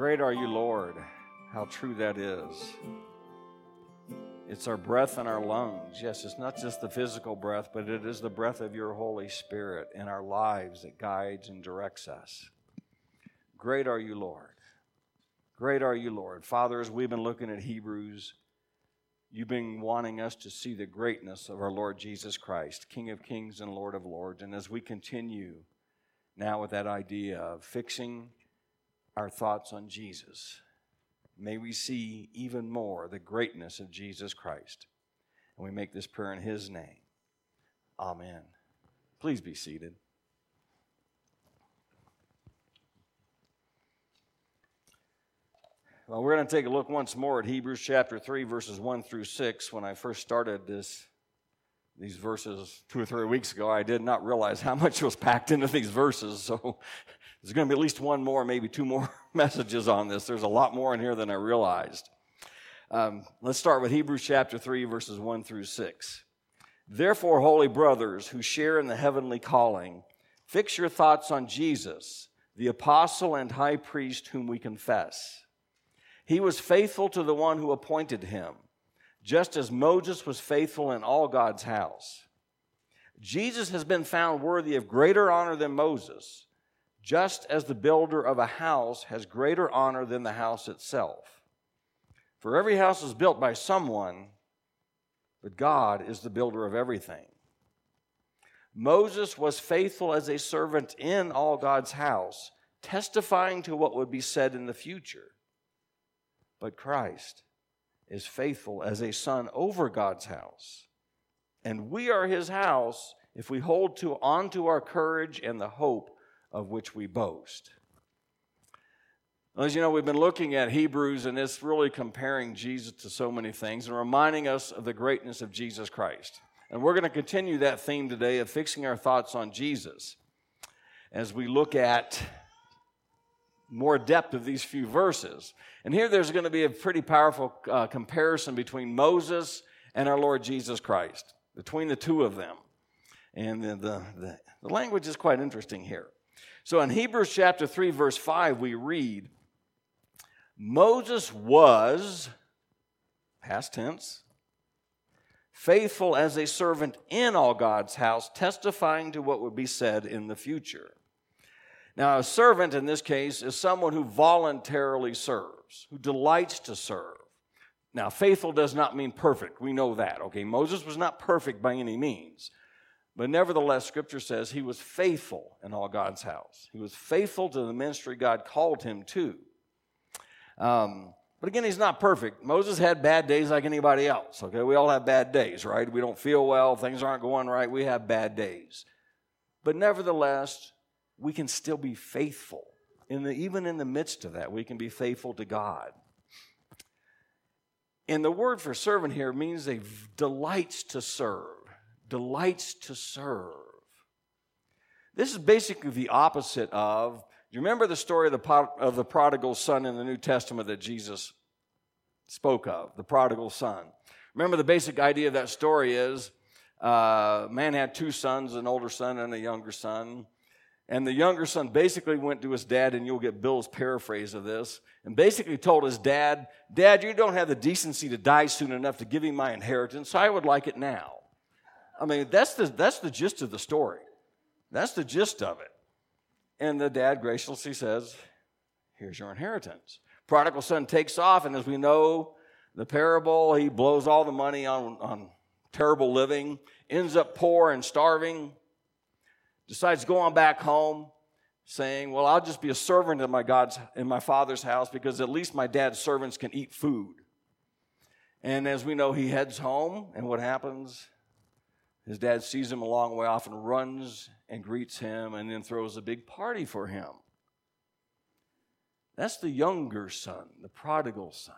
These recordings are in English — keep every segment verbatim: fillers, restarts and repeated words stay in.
Great are you, Lord. How true that is. It's our breath in our lungs. Yes, it's not just the physical breath, but it is the breath of your Holy Spirit in our lives that guides and directs us. Great are you, Lord. Great are you, Lord. Father, as we've been looking at Hebrews, you've been wanting us to see the greatness of our Lord Jesus Christ, King of kings and Lord of lords. And as we continue now with that idea of fixing our thoughts on Jesus, may we see even more the greatness of Jesus Christ. And we make this prayer in His name. Amen. Please be seated. Well, we're going to take a look once more at Hebrews chapter three, verses one through six. When I first started this, these verses two or three weeks ago, I did not realize how much was packed into these verses. So there's going to be at least one more, maybe two more messages on this. There's a lot more in here than I realized. Um, let's start with Hebrews chapter three, verses one through six. Therefore, holy brothers who share in the heavenly calling, fix your thoughts on Jesus, the apostle and high priest whom we confess. He was faithful to the one who appointed him, just as Moses was faithful in all God's house. Jesus has been found worthy of greater honor than Moses, just as the builder of a house has greater honor than the house itself. For every house is built by someone, but God is the builder of everything. Moses was faithful as a servant in all God's house, testifying to what would be said in the future. But Christ is faithful as a son over God's house. And we are His house if we hold to, on to our courage and the hope of which we boast. As you know, we've been looking at Hebrews, and it's really comparing Jesus to so many things and reminding us of the greatness of Jesus Christ. And we're going to continue that theme today of fixing our thoughts on Jesus as we look at more depth of these few verses. And here there's going to be a pretty powerful uh, comparison between Moses and our Lord Jesus Christ, between the two of them. And the, the, the, the language is quite interesting here. So in Hebrews chapter three, verse five, we read, Moses was, past tense, faithful as a servant in all God's house, testifying to what would be said in the future. Now, a servant in this case is someone who voluntarily serves, who delights to serve. Now, faithful does not mean perfect. We know that, okay? Moses was not perfect by any means. But nevertheless, Scripture says he was faithful in all God's house. He was faithful to the ministry God called him to. Um, but again, he's not perfect. Moses had bad days like anybody else, okay? We all have bad days, right? We don't feel well. Things aren't going right. We have bad days. But nevertheless, we can still be faithful. In the, even in the midst of that, we can be faithful to God. And the word for servant here means they delights to serve. Delights to serve. This is basically the opposite of, do you remember the story of the, of the prodigal son in the New Testament that Jesus spoke of, the prodigal son? Remember the basic idea of that story is, uh, man had two sons, an older son and a younger son. And the younger son basically went to his dad, and you'll get Bill's paraphrase of this, and basically told his dad, Dad, you don't have the decency to die soon enough to give me my inheritance, so I would like it now. I mean, that's the, that's the gist of the story. That's the gist of it. And the dad graciously says, here's your inheritance. Prodigal son takes off, and as we know, the parable, he blows all the money on, on terrible living, ends up poor and starving, decides to go on back home, saying, well, I'll just be a servant in my God's in my father's house because at least my dad's servants can eat food. And as we know, he heads home, and what happens? His dad sees him a long way off and runs and greets him and then throws a big party for him. That's the younger son, the prodigal son.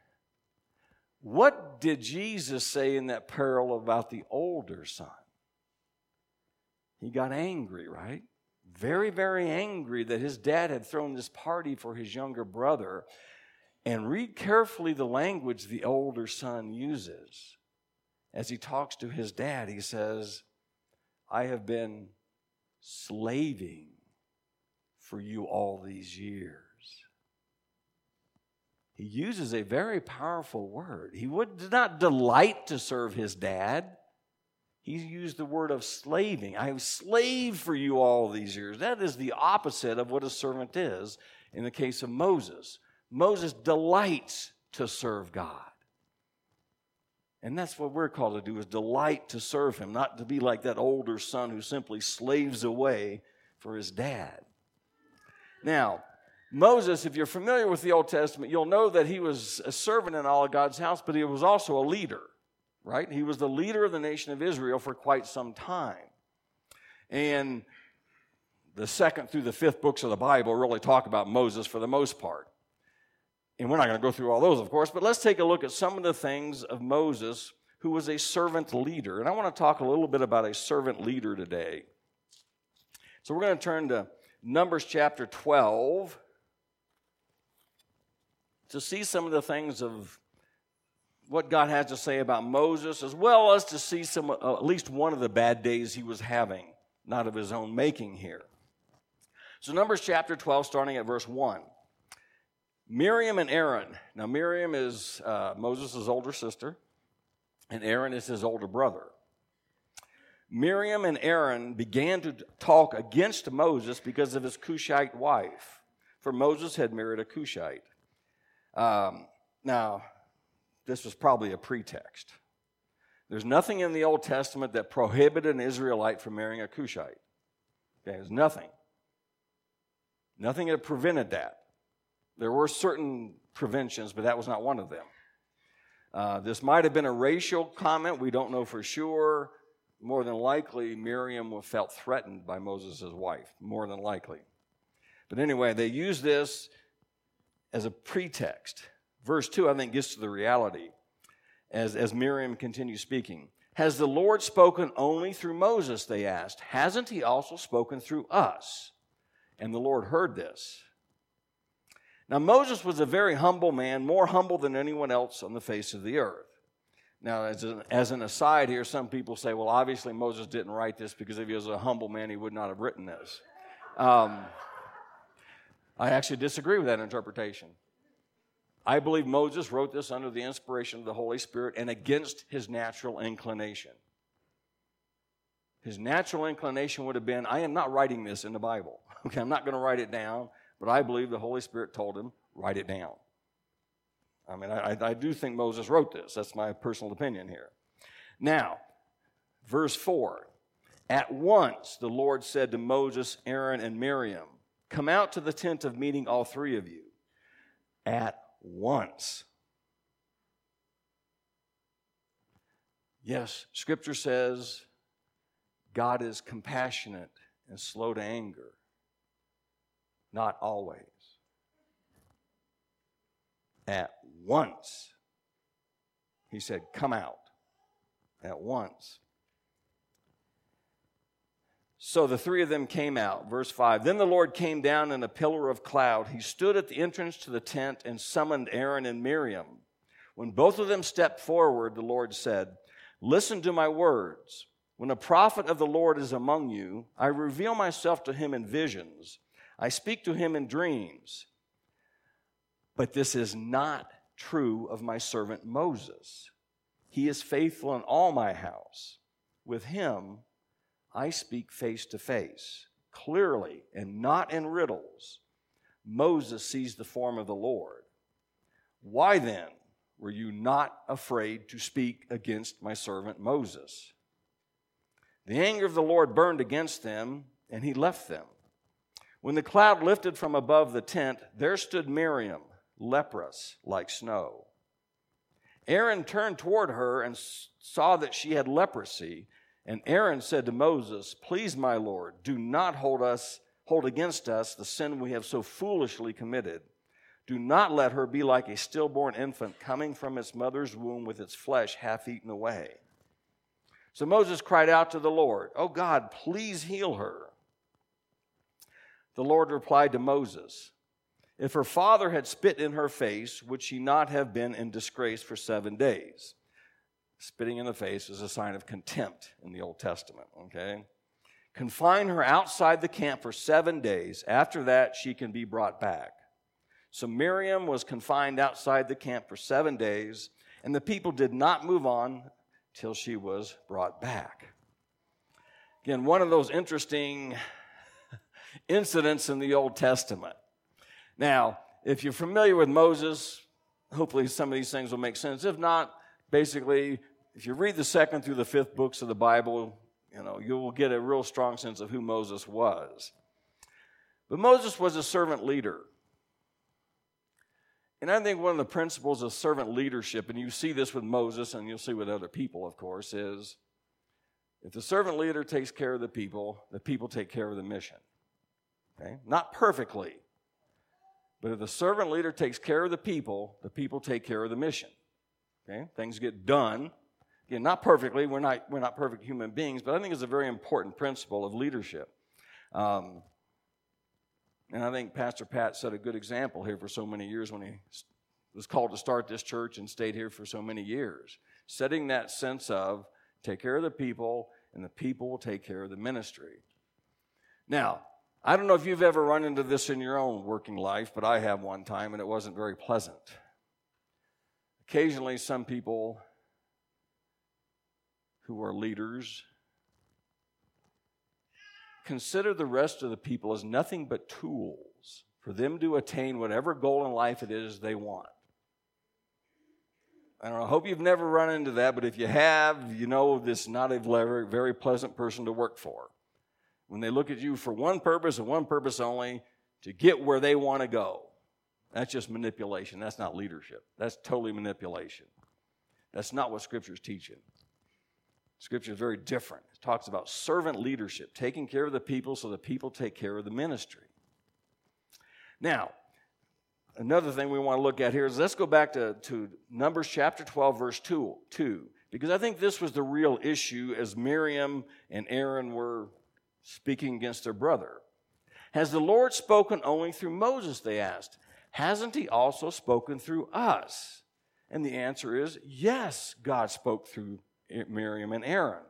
What did Jesus say in that parable about the older son? He got angry, right? Very, very angry that his dad had thrown this party for his younger brother. And read carefully the language the older son uses. As he talks to his dad, he says, I have been slaving for you all these years. he uses a very powerful word. He would, did not delight to serve his dad. He used the word of slaving. I have slaved for you all these years. That is the opposite of what a servant is in the case of Moses. Moses delights to serve God. And that's what we're called to do, is delight to serve him, not to be like that older son who simply slaves away for his dad. Now, Moses, if you're familiar with the Old Testament, you'll know that he was a servant in all of God's house, but he was also a leader, right? He was the leader of the nation of Israel for quite some time. And the second through the fifth books of the Bible really talk about Moses for the most part. And we're not going to go through all those, of course, but let's take a look at some of the things of Moses, who was a servant leader. And I want to talk a little bit about a servant leader today. So we're going to turn to Numbers chapter twelve to see some of the things of what God has to say about Moses, as well as to see some, uh, at least one of the bad days he was having, not of his own making here. So Numbers chapter twelve, starting at verse one. Miriam and Aaron. Now Miriam is uh, Moses' older sister, and Aaron is his older brother. Miriam and Aaron began to talk against Moses because of his Cushite wife, for Moses had married a Cushite. Um, now, this was probably a pretext. There's nothing in the Old Testament that prohibited an Israelite from marrying a Cushite. Okay, there's nothing. Nothing that prevented that. There were certain preventions, but that was not one of them. Uh, this might have been a racial comment. We don't know for sure. More than likely, Miriam felt threatened by Moses' wife, more than likely. But anyway, they used this as a pretext. Verse two, I think, gets to the reality as, as Miriam continues speaking. Has the Lord spoken only through Moses, they asked. Hasn't he also spoken through us? And the Lord heard this. Now, Moses was a very humble man, more humble than anyone else on the face of the earth. Now, as an, as an aside here, some people say, well, obviously Moses didn't write this because if he was a humble man, he would not have written this. Um, I actually disagree with that interpretation. I believe Moses wrote this under the inspiration of the Holy Spirit and against his natural inclination. His natural inclination would have been, I am not writing this in the Bible. Okay, I'm not going to write it down, but I believe the Holy Spirit told him, write it down. I mean, I, I do think Moses wrote this. That's my personal opinion here. Now, verse four. At once the Lord said to Moses, Aaron, and Miriam, come out to the tent of meeting, all three of you. At once. Yes, Scripture says God is compassionate and slow to anger. Not always. At once, he said, come out. At once. So the three of them came out. Verse five, then the Lord came down in a pillar of cloud. He stood at the entrance to the tent and summoned Aaron and Miriam. When both of them stepped forward, the Lord said, listen to my words. When a prophet of the Lord is among you, I reveal myself to him in visions. I speak to him in dreams. But this is not true of my servant Moses. He is faithful in all my house. With him, I speak face to face, clearly and not in riddles. Moses sees the form of the Lord. Why then were you not afraid to speak against my servant Moses? The anger of the Lord burned against them, and he left them. When the cloud lifted from above the tent, there stood Miriam, leprous like snow. Aaron turned toward her and saw that she had leprosy. And Aaron said to Moses, please, my Lord, do not hold us, hold against us the sin we have so foolishly committed. Do not let her be like a stillborn infant coming from its mother's womb with its flesh half eaten away. So Moses cried out to the Lord, oh God, please heal her. The Lord replied to Moses, if her father had spit in her face, would she not have been in disgrace for seven days? Spitting in the face is a sign of contempt in the Old Testament, okay? Confine her outside the camp for seven days. After that, she can be brought back. So Miriam was confined outside the camp for seven days, and the people did not move on till she was brought back. Again, one of those interesting incidents in the Old Testament. Now, if you're familiar with Moses, hopefully some of these things will make sense. If not, basically, if you read the second through the fifth books of the Bible, you know, you will get a real strong sense of who Moses was. But Moses was a servant leader. And I think one of the principles of servant leadership, and you see this with Moses and you'll see with other people, of course, is if the servant leader takes care of the people, the people take care of the mission. Okay? Not perfectly, but if the servant leader takes care of the people, the people take care of the mission. Okay? Things get done. Again, not perfectly. We're not, we're not perfect human beings, but I think it's a very important principle of leadership. Um, and I think Pastor Pat set a good example here for so many years when he was called to start this church and stayed here for so many years. Setting that sense of take care of the people, and the people will take care of the ministry. Now, I don't know if you've ever run into this in your own working life, but I have one time, and it wasn't very pleasant. Occasionally, some people who are leaders consider the rest of the people as nothing but tools for them to attain whatever goal in life it is they want. I don't know, I hope you've never run into that, but if you have, you know this is not a very, very pleasant person to work for. When they look at you for one purpose and one purpose only, to get where they want to go. That's just manipulation. That's not leadership. That's totally manipulation. That's not what Scripture is teaching. Scripture is very different. It talks about servant leadership, taking care of the people so the people take care of the ministry. Now, another thing we want to look at here is let's go back to, to Numbers chapter twelve, verse two, two, because I think this was the real issue as Miriam and Aaron were speaking against their brother. Has the Lord spoken only through Moses, they asked. Hasn't he also spoken through us? And the answer is yes, God spoke through Miriam and Aaron.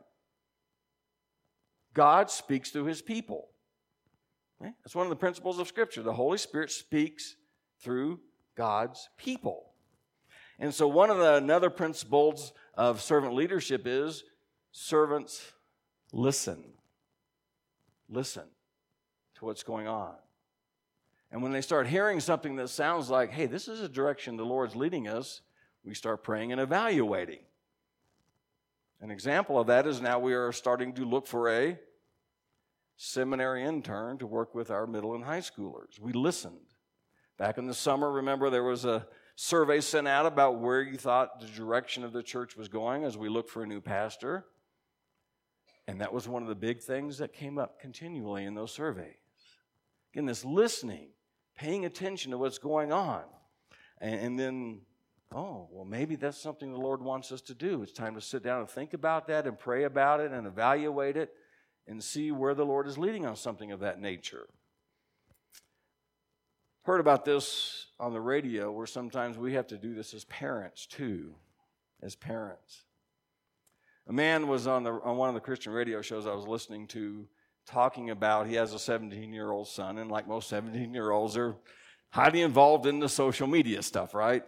God speaks through his people. Okay? That's one of the principles of Scripture. The Holy Spirit speaks through God's people. And so one of the another principles of servant leadership is servants listen. Listen to what's going on. And when they start hearing something that sounds like, hey, this is a direction the Lord's leading us, we start praying and evaluating. An example of that is now we are starting to look for a seminary intern to work with our middle and high schoolers. We listened. Back in the summer, remember, there was a survey sent out about where you thought the direction of the church was going as we looked for a new pastor. And that was one of the big things that came up continually in those surveys. Again, this listening, paying attention to what's going on. And, and then, oh, well, maybe that's something the Lord wants us to do. It's time to sit down and think about that and pray about it and evaluate it and see where the Lord is leading on something of that nature. Heard about this on the radio where sometimes we have to do this as parents too, as parents. A man was on the on one of the Christian radio shows I was listening to talking about he has a seventeen-year-old son, and like most seventeen-year-olds, they're highly involved in the social media stuff, right?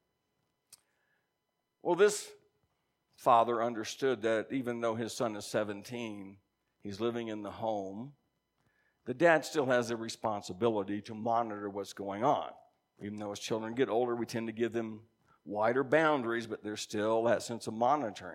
Well, this father understood that even though his son is seventeen, he's living in the home, the dad still has a responsibility to monitor what's going on. Even though as children get older, we tend to give them wider boundaries, but there's still that sense of monitoring.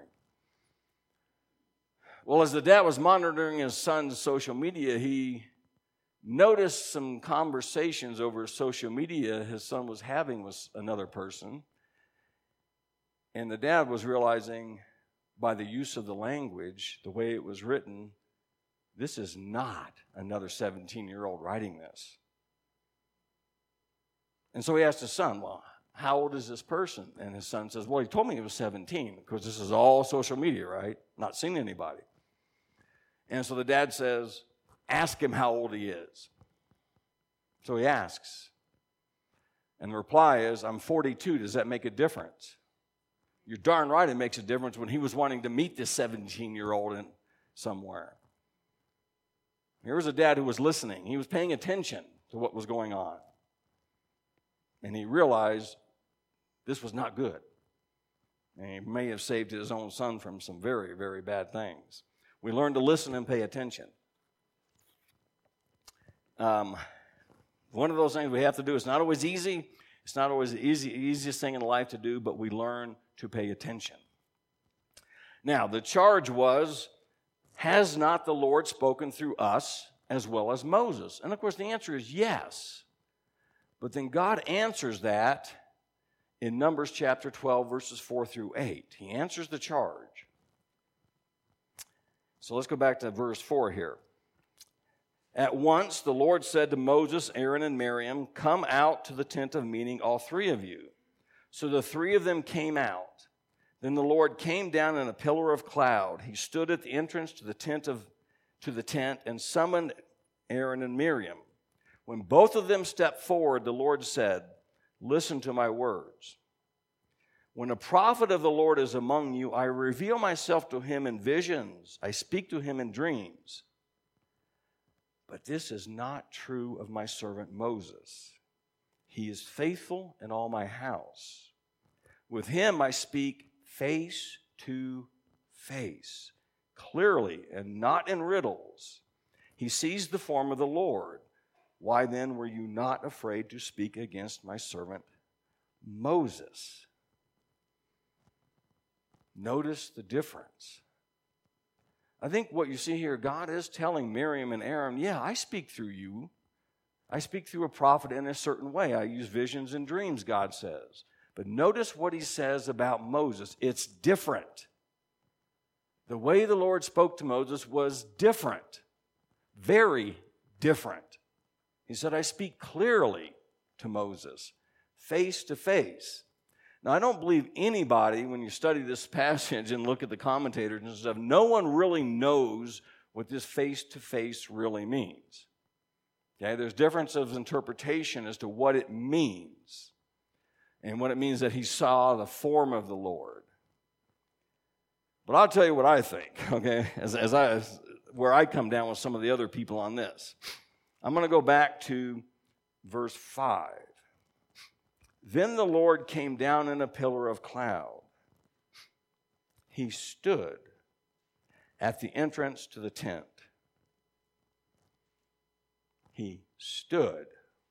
Well, as the dad was monitoring his son's social media, he noticed some conversations over social media his son was having with another person. And the dad was realizing by the use of the language, the way it was written, this is not another seventeen-year-old writing this. And so he asked his son, well, how old is this person? And his son says, well, he told me he was seventeen, because this is all social media, right? Not seen anybody. And so the dad says, ask him how old he is. So he asks. And the reply is, I'm forty-two. Does that make a difference? You're darn right it makes a difference when he was wanting to meet this seventeen-year-old in somewhere. Here was a dad who was listening. He was paying attention to what was going on. and he realized this was not good. And he may have saved his own son from some very, very bad things. We learn to listen and pay attention. Um, one of those things we have to do, it's not always easy. It's not always the easy, easiest thing in life to do, but we learn to pay attention. Now, the charge was, has not the Lord spoken through us as well as Moses? And of course, the answer is yes. But then God answers that in Numbers chapter twelve, verses four through eight. He answers the charge. So let's go back to verse four here. At once the Lord said to Moses, Aaron, and Miriam, come out to the tent of meeting, all three of you. So the three of them came out. Then the Lord came down in a pillar of cloud. He stood at the entrance to the tent of to the tent and summoned Aaron and Miriam. When both of them stepped forward, the Lord said, listen to my words. When a prophet of the Lord is among you, I reveal myself to him in visions. I speak to him in dreams. But this is not true of my servant Moses. He is faithful in all my house. With him I speak face to face, clearly and not in riddles. He sees the form of the Lord. Why then were you not afraid to speak against my servant Moses? Notice the difference. I think what you see here, God is telling Miriam and Aaron, yeah, I speak through you. I speak through a prophet in a certain way. I use visions and dreams, God says. But notice what he says about Moses. It's different. The way the Lord spoke to Moses was different. Very different. He said, I speak clearly to Moses, face to face. Now, I don't believe anybody, when you study this passage and look at the commentators and stuff, no one really knows what this face-to-face really means. Okay, there's difference of interpretation as to what it means. And what it means that he saw the form of the Lord. But I'll tell you what I think, okay, as, as I, as, where I come down with some of the other people on this. I'm going to go back to verse five. Then the Lord came down in a pillar of cloud. He stood at the entrance to the tent. He stood.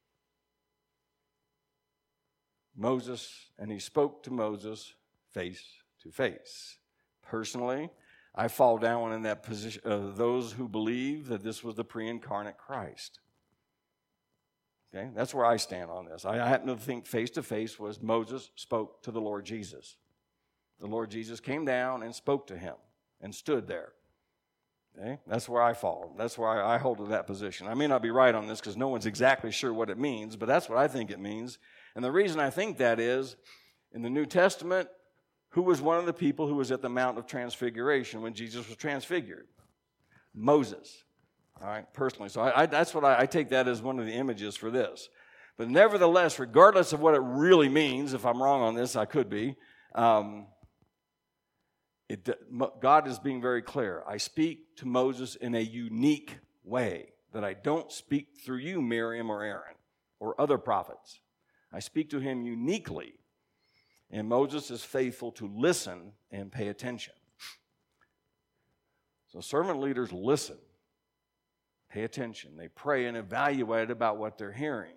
Moses, and he spoke to Moses face to face. Personally, I fall down in that position of those who believe that this was the pre-incarnate Christ. Okay, that's where I stand on this. I happen to think face to face was Moses spoke to the Lord Jesus. The Lord Jesus came down and spoke to him and stood there. Okay, that's where I fall. That's where I, I hold to that position. I may not be right on this because no one's exactly sure what it means, but that's what I think it means. And the reason I think that is, in the New Testament, who was one of the people who was at the Mount of Transfiguration when Jesus was transfigured? Moses. All right, personally. So I, I, that's what I, I take that as one of the images for this. But nevertheless, regardless of what it really means, if I'm wrong on this, I could be, um, it, God is being very clear. I speak to Moses in a unique way that I don't speak through you, Miriam or Aaron, or other prophets. I speak to him uniquely, and Moses is faithful to listen and pay attention. So servant leaders listen, pay attention. They pray and evaluate about what they're hearing.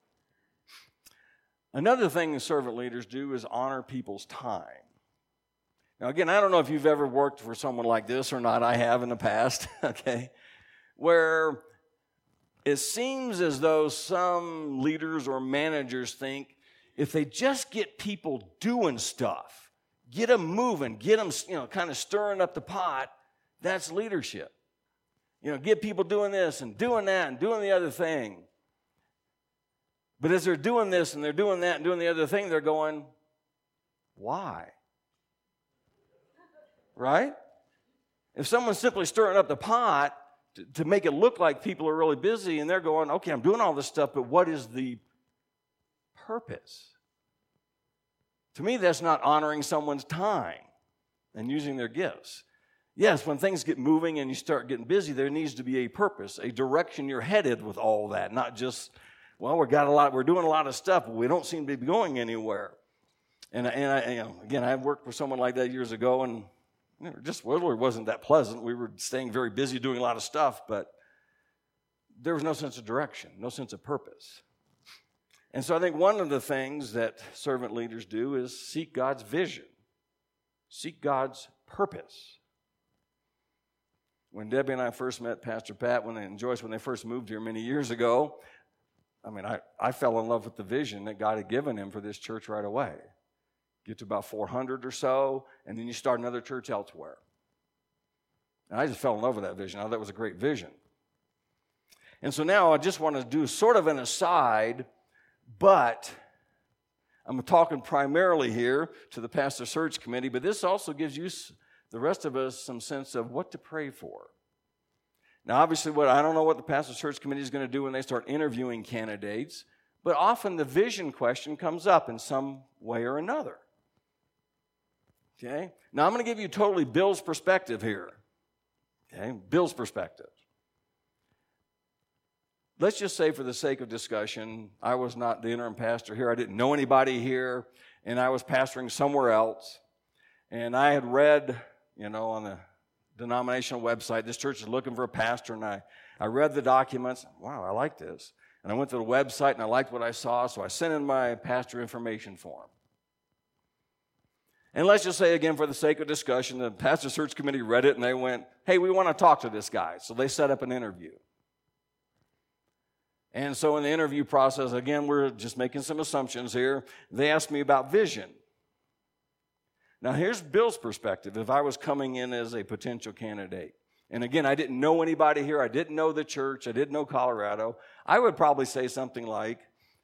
Another thing the servant leaders do is honor people's time. Now, again, I don't know if you've ever worked for someone like this or not. I have in the past, okay, where it seems as though some leaders or managers think if they just get people doing stuff, get them moving, get them, you know, kind of stirring up the pot, that's leadership. You know, get people doing this and doing that and doing the other thing. But as they're doing this and they're doing that and doing the other thing, they're going, why? Right? If someone's simply stirring up the pot to, to make it look like people are really busy and they're going, okay, I'm doing all this stuff, but what is the purpose? To me, that's not honoring someone's time and using their gifts. Yes, when things get moving and you start getting busy, there needs to be a purpose, a direction you're headed with all that, not just Well, we got a lot. We're doing a lot of stuff, but we don't seem to be going anywhere. And, and I, you know, again, I worked with someone like that years ago, and you know, just really wasn't that pleasant. We were staying very busy doing a lot of stuff, but there was no sense of direction, no sense of purpose. And so I think one of the things that servant leaders do is seek God's vision, seek God's purpose. When Debbie and I first met Pastor Pat when they, and Joyce, when they first moved here many years ago, I mean, I, I fell in love with the vision that God had given him for this church right away. Get to about four hundred or so, and then you start another church elsewhere. And I just fell in love with that vision. I thought that was a great vision. And so now I just want to do sort of an aside, but I'm talking primarily here to the pastor search committee, but this also gives you, the rest of us, some sense of what to pray for. Now, obviously, what I don't know what the pastor search committee is going to do when they start interviewing candidates, but often the vision question comes up in some way or another. Okay? Now, I'm going to give you totally Bill's perspective here. Okay? Bill's perspective. Let's just say for the sake of discussion, I was not the interim pastor here. I didn't know anybody here, and I was pastoring somewhere else. And I had read, you know, on the denominational website, this church is looking for a pastor, and I, I read the documents. Wow, I like this. And I went to the website, and I liked what I saw, so I sent in my pastor information form. And let's just say, again, for the sake of discussion, the pastor search committee read it, and they went, hey, we want to talk to this guy. So they set up an interview. And so in the interview process, again, we're just making some assumptions here. They asked me about vision. Now, here's Bill's perspective if I was coming in as a potential candidate. And again, I didn't know anybody here. I didn't know the church. I didn't know Colorado. I would probably say something like,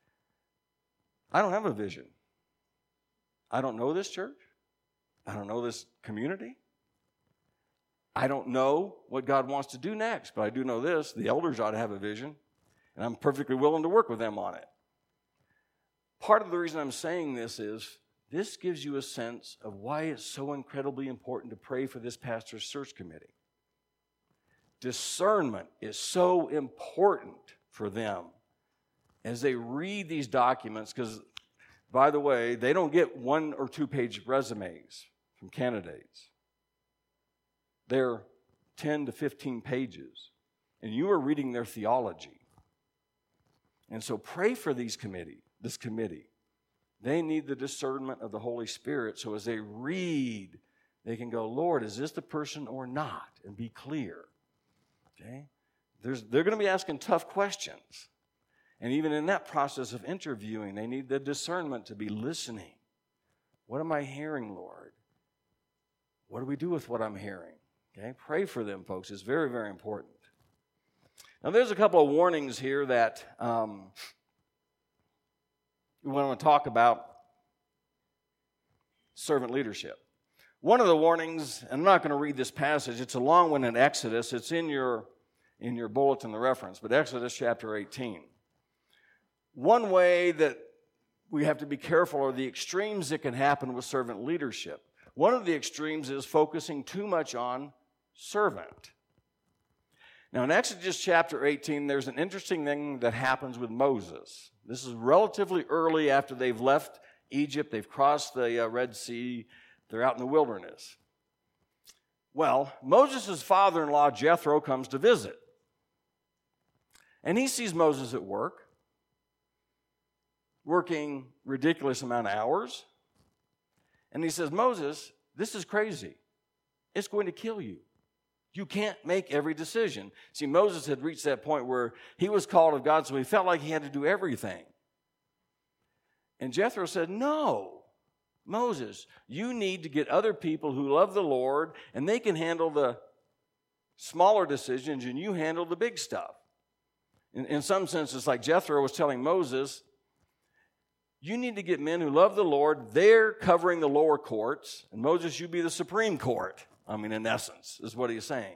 I don't have a vision. I don't know this church. I don't know this community. I don't know what God wants to do next, but I do know this. The elders ought to have a vision, and I'm perfectly willing to work with them on it. Part of the reason I'm saying this is this gives you a sense of why it's so incredibly important to pray for this pastor's search committee. Discernment is so important for them as they read these documents, because, by the way, they don't get one or two page resumes from candidates. They're ten to fifteen pages, and you are reading their theology. And so pray for these committee, this committee. They need the discernment of the Holy Spirit, so as they read, they can go, Lord, is this the person or not? And be clear. Okay? There's, they're going to be asking tough questions. And even in that process of interviewing, they need the discernment to be listening. What am I hearing, Lord? What do we do with what I'm hearing? Okay? Pray for them, folks. It's very, very important. Now, there's a couple of warnings here that um, we want to talk about servant leadership. One of the warnings, and I'm not going to read this passage, it's a long one in Exodus. It's in your, in your bulletin, the reference, but Exodus chapter eighteen. One way that we have to be careful are the extremes that can happen with servant leadership. One of the extremes is focusing too much on servant. Now, in Exodus chapter eighteen, there's an interesting thing that happens with Moses. This is relatively early after they've left Egypt. They've crossed the uh, Red Sea. They're out in the wilderness. Well, Moses' father-in-law, Jethro, comes to visit. And he sees Moses at work, working ridiculous amount of hours. And he says, Moses, this is crazy. It's going to kill you. You can't make every decision. See, Moses had reached that point where he was called of God, so he felt like he had to do everything. And Jethro said, no, Moses, you need to get other people who love the Lord, and they can handle the smaller decisions, and you handle the big stuff. In, in some sense, it's like Jethro was telling Moses, you need to get men who love the Lord. They're covering the lower courts, and Moses, you be the supreme court. I mean, in essence, is what he's saying.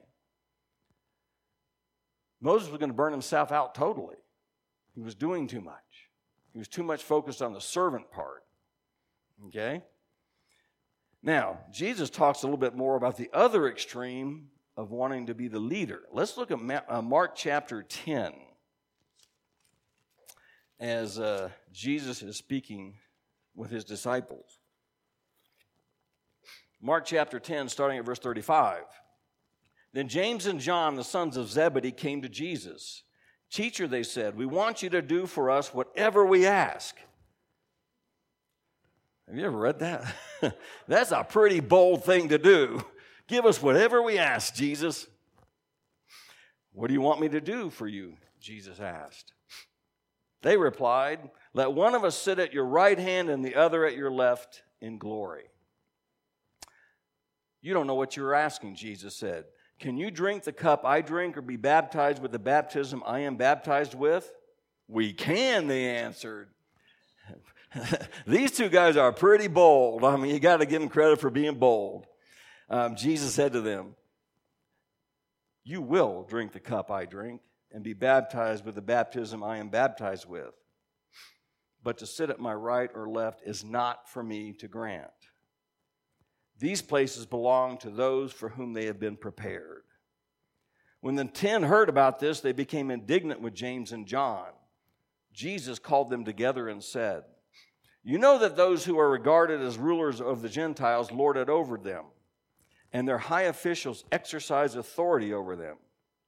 Moses was going to burn himself out totally. He was doing too much. He was too much focused on the servant part. Okay? Now, Jesus talks a little bit more about the other extreme of wanting to be the leader. Let's look at Mark chapter ten. as uh, Jesus is speaking with his disciples. Mark chapter ten, starting at verse thirty-five. Then James and John, the sons of Zebedee, came to Jesus. Teacher, they said, we want you to do for us whatever we ask. Have you ever read that? That's a pretty bold thing to do. Give us whatever we ask, Jesus. What do you want me to do for you? Jesus asked. They replied, let one of us sit at your right hand and the other at your left in glory. You don't know what you're asking, Jesus said. Can you drink the cup I drink or be baptized with the baptism I am baptized with? We can, they answered. These two guys are pretty bold. I mean, you got to give them credit for being bold. Um, Jesus said to them, you will drink the cup I drink and be baptized with the baptism I am baptized with. But to sit at my right or left is not for me to grant. These places belong to those for whom they have been prepared. When the ten heard about this, they became indignant with James and John. Jesus called them together and said, you know that those who are regarded as rulers of the Gentiles lord it over them, and their high officials exercise authority over them.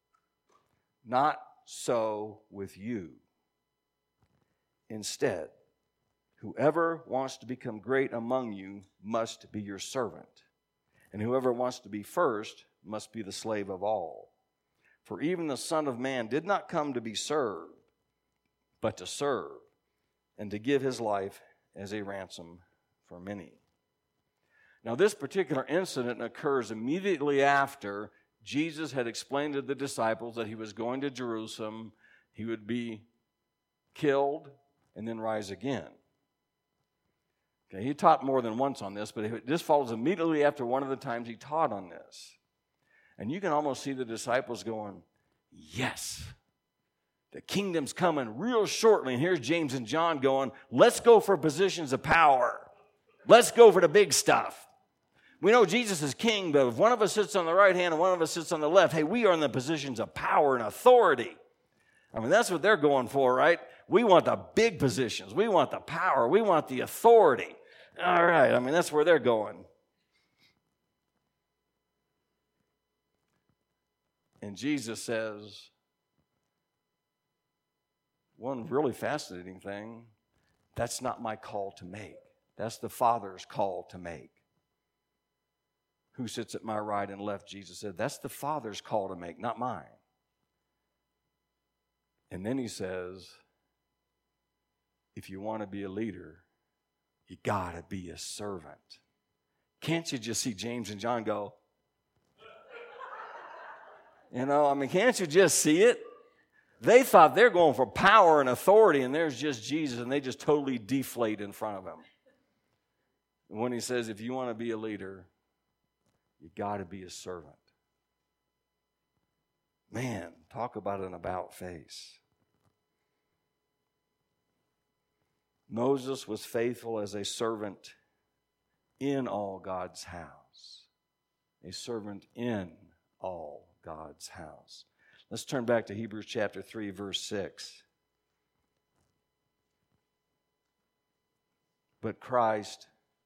Not so with you. Instead, whoever wants to become great among you must be your servant, and whoever wants to be first must be the slave of all. For even the Son of Man did not come to be served, but to serve, and to give his life as a ransom for many. Now, this particular incident occurs immediately after Jesus had explained to the disciples that he was going to Jerusalem, he would be killed, and then rise again. Okay, he taught more than once on this, but this follows immediately after one of the times he taught on this. And you can almost see the disciples going, yes, the kingdom's coming real shortly. And here's James and John going, let's go for positions of power. Let's go for the big stuff. We know Jesus is king, but if one of us sits on the right hand and one of us sits on the left, hey, we are in the positions of power and authority. I mean, that's what they're going for, right? We want the big positions. We want the power. We want the authority. All right, I mean, that's where they're going. And Jesus says, one really fascinating thing, that's not my call to make. That's the Father's call to make. Who sits at my right and left, Jesus said, that's the Father's call to make, not mine. And then he says, if you want to be a leader, you got to be a servant. Can't you just see James and John go, you know, I mean, can't you just see it? They thought they're going for power and authority, and there's just Jesus, and they just totally deflate in front of him. And when he says, if you want to be a leader, you got to be a servant. Man, talk about an about face. Moses was faithful as a servant in all God's house. A servant in all God's house. Let's turn back to Hebrews chapter three, verse six. But Christ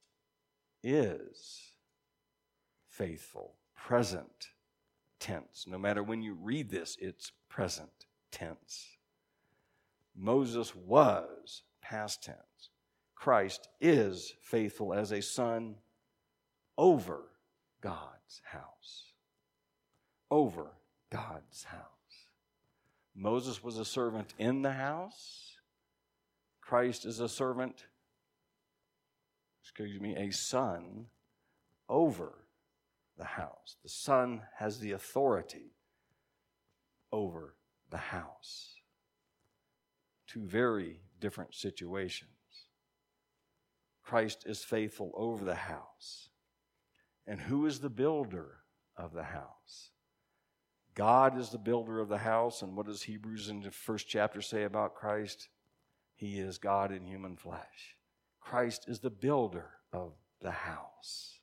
is faithful, present tense. No matter when you read this, it's present tense. Moses was past tense. Christ is faithful as a son over God's house. Over God's house. Moses was a servant in the house. Christ is a servant, excuse me, a son over the house. The son has the authority over the house. Two very different situations. Christ is faithful over the house. And who is the builder of the house? God is the builder of the house. And what does Hebrews in the first chapter say about Christ? He is God in human flesh. Christ is the builder of the house.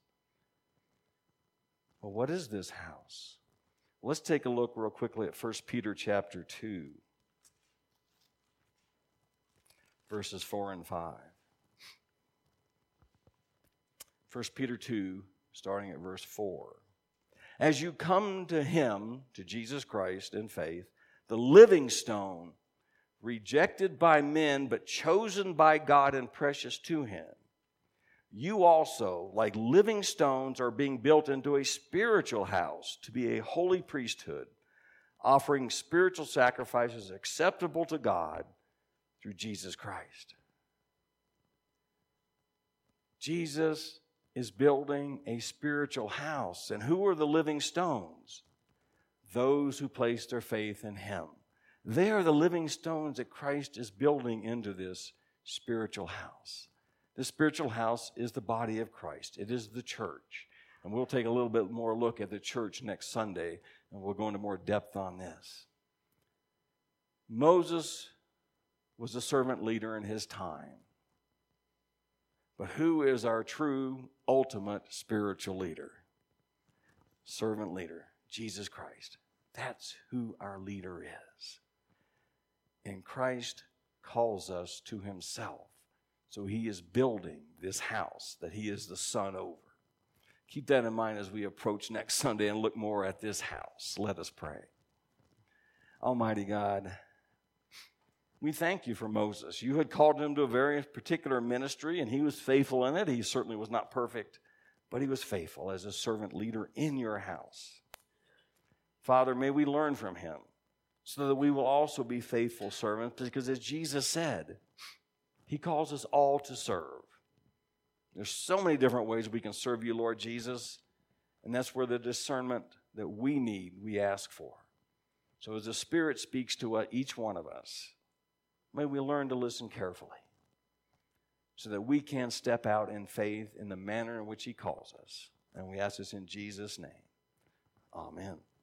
Well, what is this house? Let's take a look real quickly at First Peter chapter two. verses four and five. First Peter two, starting at verse four. As you come to him, to Jesus Christ in faith, the living stone, rejected by men, but chosen by God and precious to him, you also, like living stones, are being built into a spiritual house to be a holy priesthood, offering spiritual sacrifices acceptable to God through Jesus Christ. Jesus is building a spiritual house. And who are the living stones? Those who place their faith in him. They are the living stones that Christ is building into this spiritual house. The spiritual house is the body of Christ. It is the church. And we'll take a little bit more look at the church next Sunday, and we'll go into more depth on this. Moses was a servant leader in his time. But who is our true, ultimate spiritual leader? Servant leader, Jesus Christ. That's who our leader is. And Christ calls us to himself. So he is building this house that he is the son over. Keep that in mind as we approach next Sunday and look more at this house. Let us pray. Almighty God, we thank you for Moses. You had called him to a very particular ministry, and he was faithful in it. He certainly was not perfect, but he was faithful as a servant leader in your house. Father, may we learn from him so that we will also be faithful servants, because as Jesus said, he calls us all to serve. There's so many different ways we can serve you, Lord Jesus, and that's where the discernment that we need, we ask for. So as the Spirit speaks to each one of us, may we learn to listen carefully so that we can step out in faith in the manner in which he calls us. And we ask this in Jesus' name. Amen.